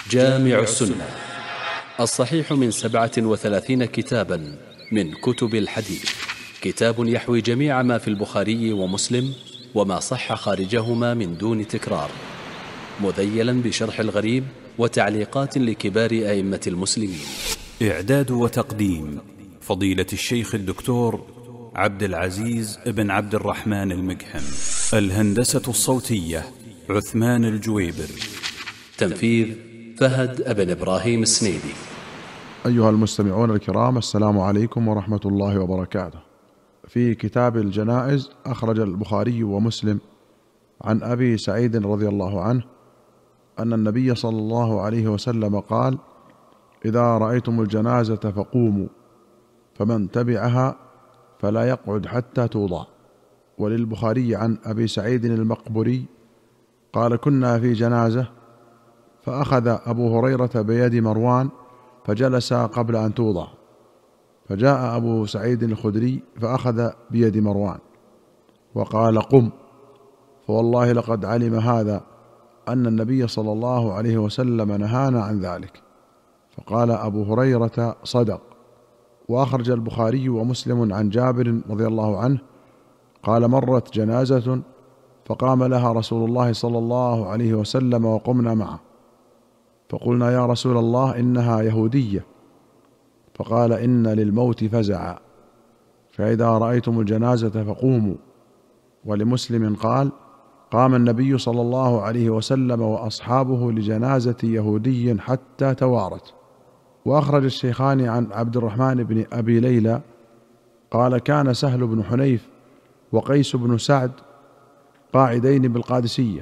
جامع السنة الصحيح من 37 كتابا من كتب الحديث، كتاب يحوي جميع ما في البخاري ومسلم وما صح خارجهما من دون تكرار، مذيلا بشرح الغريب وتعليقات لكبار أئمة المسلمين. إعداد وتقديم فضيلة الشيخ الدكتور عبد العزيز بن عبد الرحمن المقحم. الهندسة الصوتية عثمان الجويبر. تنفيذ فهد بن إبراهيم السنيدي. أيها المستمعون الكرام، السلام عليكم ورحمة الله وبركاته. في كتاب الجنائز أخرج البخاري ومسلم عن أبي سعيد رضي الله عنه أن النبي صلى الله عليه وسلم قال: إذا رأيتم الجنازة فقوموا، فمن تبعها فلا يقعد حتى توضع. وللبخاري عن أبي سعيد المقبري قال: كنا في جنازة فأخذ أبو هريرة بيد مروان فجلس قبل أن توضع، فجاء أبو سعيد الخدري فأخذ بيد مروان وقال: قم، فوالله لقد علم هذا أن النبي صلى الله عليه وسلم نهانا عن ذلك. فقال أبو هريرة: صدق. وأخرج البخاري ومسلم عن جابر رضي الله عنه قال: مرت جنازة فقام لها رسول الله صلى الله عليه وسلم وقمنا معه، فقلنا: يا رسول الله إنها يهودية. فقال: إن للموت فزعا، فإذا رأيتم الجنازة فقوموا. ولمسلم قال: قام النبي صلى الله عليه وسلم وأصحابه لجنازة يهودي حتى توارت. وأخرج الشيخان عن عبد الرحمن بن أبي ليلى قال: كان سهل بن حنيف وقيس بن سعد قاعدين بالقادسية،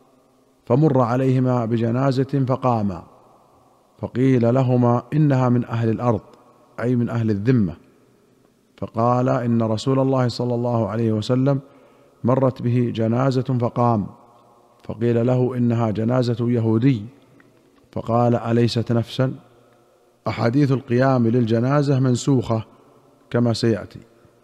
فمر عليهما بجنازة فقاما، فقيل لهما: إنها من أهل الأرض، أي من أهل الذمة. فقال: إن رسول الله صلى الله عليه وسلم مرت به جنازة فقام، فقيل له: إنها جنازة يهودي. فقال: أليست نفسا؟ أحاديث القيام للجنازة منسوخة كما سيأتي.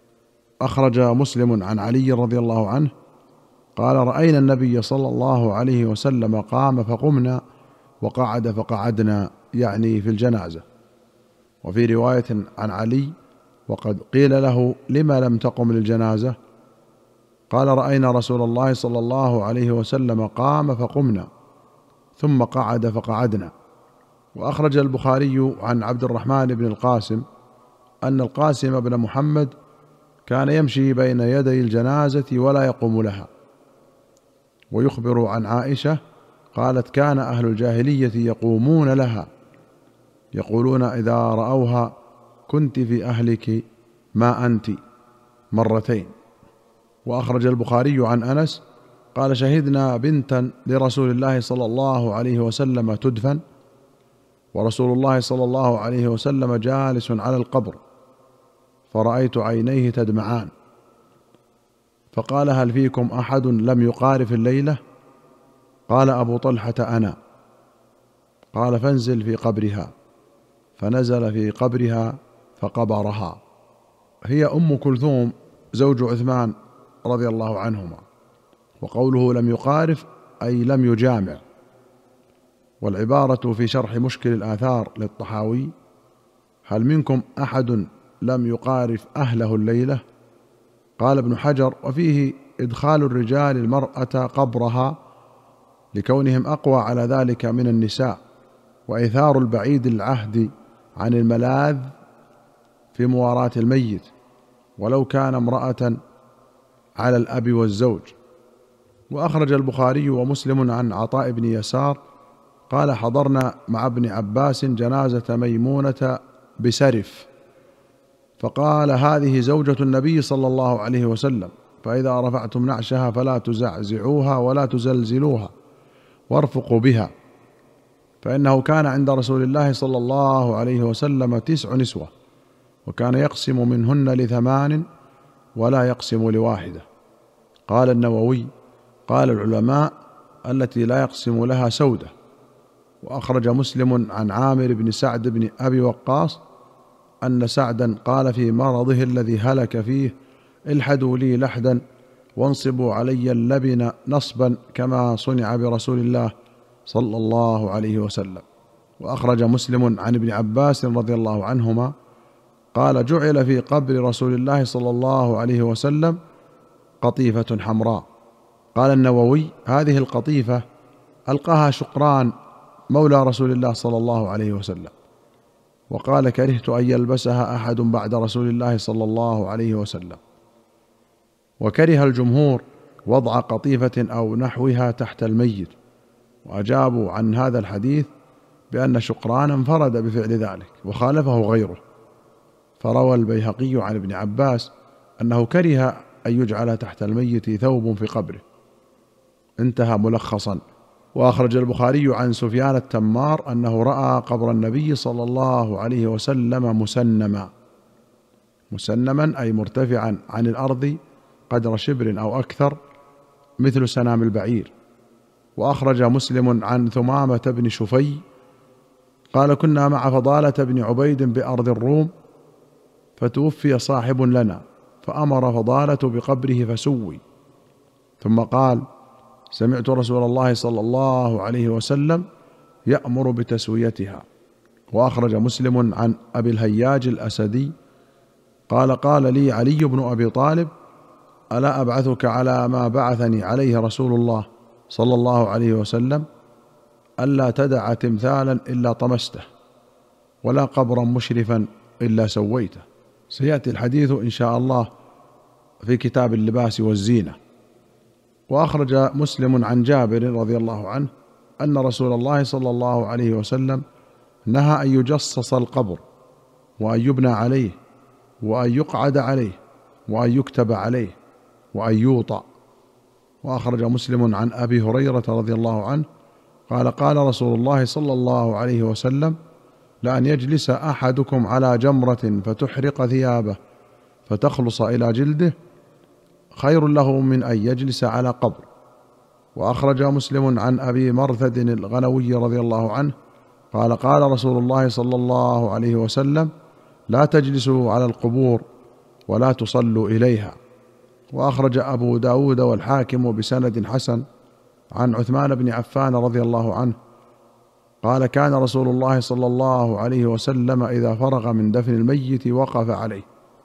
أخرج مسلم عن علي رضي الله عنه قال: رأينا النبي صلى الله عليه وسلم قام فقمنا وقعد فقعدنا، يعني في الجنازة. وفي رواية عن علي: وقد قيل له: لما لم تقم للجنازة؟ قال: رأينا رسول الله صلى الله عليه وسلم قام فقمنا ثم قعد فقعدنا. وأخرج البخاري عن عبد الرحمن بن القاسم أن القاسم بن محمد كان يمشي بين يدي الجنازة ولا يقوم لها. ويخبر عن عائشة قالت: كان أهل الجاهلية يقومون لها، يقولون إذا رأوها: كنت في أهلك ما أنت، مرتين. وأخرج البخاري عن أنس قال: شهدنا بنتا لرسول الله صلى الله عليه وسلم تدفن، ورسول الله صلى الله عليه وسلم جالس على القبر، فرأيت عينيه تدمعان، فقال: هل فيكم أحد لم يقارف الليلة؟ قال أبو طلحة: أنا. قال: فانزل في قبرها. فنزل في قبرها فقبرها. هي أم كلثوم زوج عثمان رضي الله عنهما. وقوله لم يقارف أي لم يجامع. والعبارة في شرح مشكل الآثار للطحاوي: هل منكم أحد لم يقارف أهله الليلة؟ قال ابن حجر: وفيه إدخال الرجال المرأة قبرها لكونهم أقوى على ذلك من النساء، وإيثار البعيد العهد عن الملاذ في مواراة الميت ولو كان امرأة على الأب والزوج. وأخرج البخاري ومسلم عن عطاء بن يسار قال: حضرنا مع ابن عباس جنازة ميمونة بسرف، فقال: هذه زوجة النبي صلى الله عليه وسلم، فإذا رفعتم نعشها فلا تزعزعوها ولا تزلزلوها وارفقوا بها، فإنه كان عند رسول الله صلى الله عليه وسلم 9 نسوة، وكان يقسم منهن ل8 ولا يقسم ل1. قال النووي: قال العلماء: التي لا يقسم لها سودة. وأخرج مسلم عن عامر بن سعد بن أبي وقاص أن سعدا قال في مرضه الذي هلك فيه: الحدوا لي لحدا وانصبوا علي اللبن نصبا كما صنع برسول الله صلى الله عليه وسلم. وأخرج مسلم عن ابن عباس رضي الله عنهما قال: جعل في قبر رسول الله صلى الله عليه وسلم قطيفة حمراء. قال النووي: هذه القطيفة ألقاها شقران مولى رسول الله صلى الله عليه وسلم، وقال: كرهت أن يلبسها أحد بعد رسول الله صلى الله عليه وسلم. وكره الجمهور وضع قطيفة أو نحوها تحت الميت، وأجابوا عن هذا الحديث بأن شقران انفرد بفعل ذلك وخالفه غيره، فروى البيهقي عن ابن عباس أنه كره أن يجعل تحت الميت ثوب في قبره. انتهى ملخصا. وأخرج البخاري عن سفيان التمار أنه رأى قبر النبي صلى الله عليه وسلم مسنما أي مرتفعا عن الأرض قدر شبر أو أكثر مثل سنام البعير. وأخرج مسلم عن ثمامة بن شفي قال: كنا مع فضالة بن عبيد بأرض الروم، فتوفي صاحب لنا، فأمر فضالة بقبره فسوي، ثم قال: سمعت رسول الله صلى الله عليه وسلم يأمر بتسويتها. وأخرج مسلم عن أبي الهياج الأسدي قال: قال لي علي بن أبي طالب: ألا أبعثك على ما بعثني عليه رسول الله صلى الله عليه وسلم؟ ألا تدع تمثالا إلا طمسته، ولا قبرا مشرفا إلا سويته. سيأتي الحديث إن شاء الله في كتاب اللباس والزينة. وأخرج مسلم عن جابر رضي الله عنه أن رسول الله صلى الله عليه وسلم نهى أن يجصص القبر، وأن يبنى عليه، وأن يقعد عليه، وأن يكتب عليه، وأن يوطأ. وأخرج مسلم عن أبي هريرة رضي الله عنه قال: قال رسول الله صلى الله عليه وسلم: لأن يجلس أحدكم على جمرة فتحرق ثيابه فتخلص إلى جلده خير له من أن يجلس على قبر. وأخرج مسلم عن أبي مرثد الغنوي رضي الله عنه قال: قال رسول الله صلى الله عليه وسلم: لا تجلسوا على القبور ولا تصلوا إليها. وأخرج أبو داود والحاكم بسند حسن عن عثمان بن عفان رضي الله عنه قال: كان رسول الله صلى الله عليه وسلم إذا فرغ من دفن الميت وقف عليه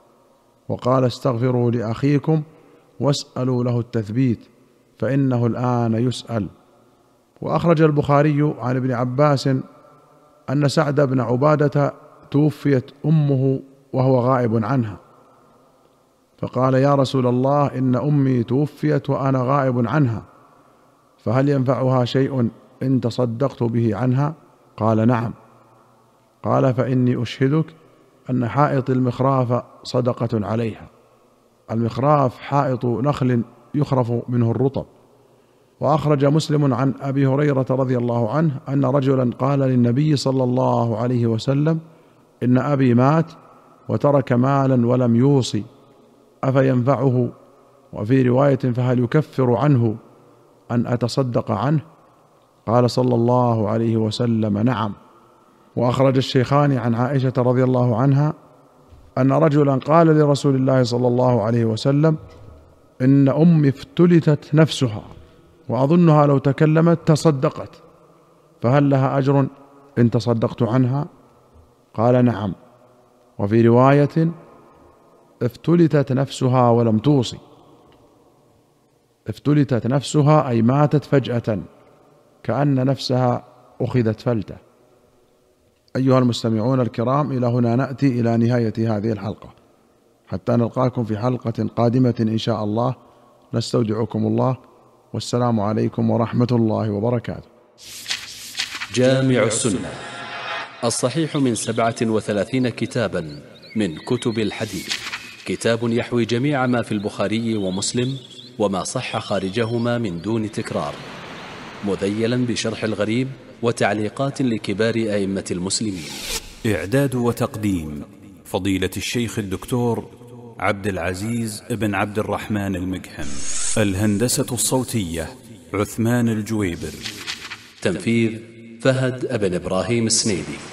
وقال: استغفروا لأخيكم واسألوا له التثبيت فإنه الآن يسأل. وأخرج البخاري عن ابن عباس أن سعد بن عبادة توفيت أمه وهو غائب عنها، فقال: يا رسول الله، إن أمي توفيت وأنا غائب عنها، فهل ينفعها شيء إن تصدقت به عنها؟ قال: نعم. قال: فإني أشهدك أن حائط المخراف صدقة عليها. المخراف حائط نخل يخرف منه الرطب. وأخرج مسلم عن أبي هريرة رضي الله عنه أن رجلا قال للنبي صلى الله عليه وسلم: إن أبي مات وترك مالا ولم يوصي، أفينفعه؟ وفي رواية: فهل يكفر عنه أن أتصدق عنه؟ قال صلى الله عليه وسلم: نعم. وأخرج الشيخان عن عائشة رضي الله عنها أن رجلا قال لرسول الله صلى الله عليه وسلم: إن أمي افتلتت نفسها وأظنها لو تكلمت تصدقت، فهل لها أجر إن تصدقت عنها؟ قال: نعم. وفي رواية: افتلتت نفسها ولم توصي. افتلتت نفسها أي ماتت فجأة كأن نفسها أخذت فلتة. أيها المستمعون الكرام، إلى هنا نأتي إلى نهاية هذه الحلقة، حتى نلقاكم في حلقة قادمة إن شاء الله. نستودعكم الله، والسلام عليكم ورحمة الله وبركاته. جامع السنة الصحيح من 37 كتابا من كتب الحديث، كتاب يحوي جميع ما في البخاري ومسلم وما صح خارجهما من دون تكرار، مذيلا بشرح الغريب وتعليقات لكبار أئمة المسلمين. إعداد وتقديم فضيلة الشيخ الدكتور عبد العزيز بن عبد الرحمن المقحم. الهندسة الصوتية عثمان الجويبر. تنفيذ فهد بن إبراهيم السنيدي.